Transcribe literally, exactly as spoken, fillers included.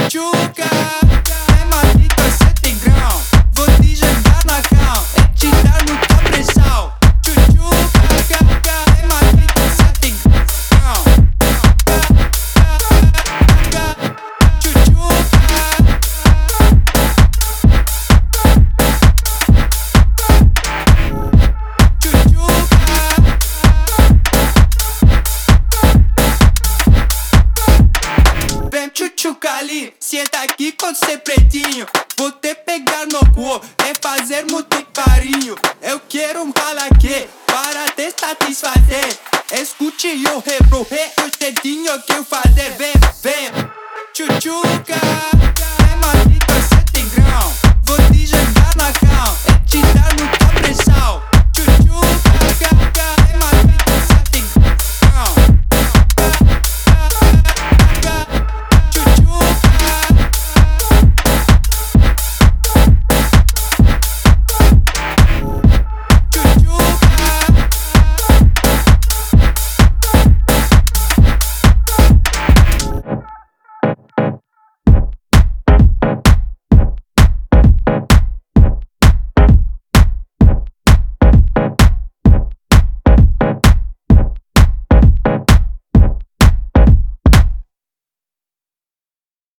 Tchutchuca, é maldita, cê tem grão. Vou te jogar na cal, é te dar muita pressão. Tchutchuca, é maldita, cê tem grão. Tchutchuca ali, senta aqui com cê pretinho. Vou te pegar no cu, é fazer muito carinho. Eu quero um calaque para te satisfazer. Escute o refrão, é o jeitinho que eu fazer. Vem, vem, tchutchuca.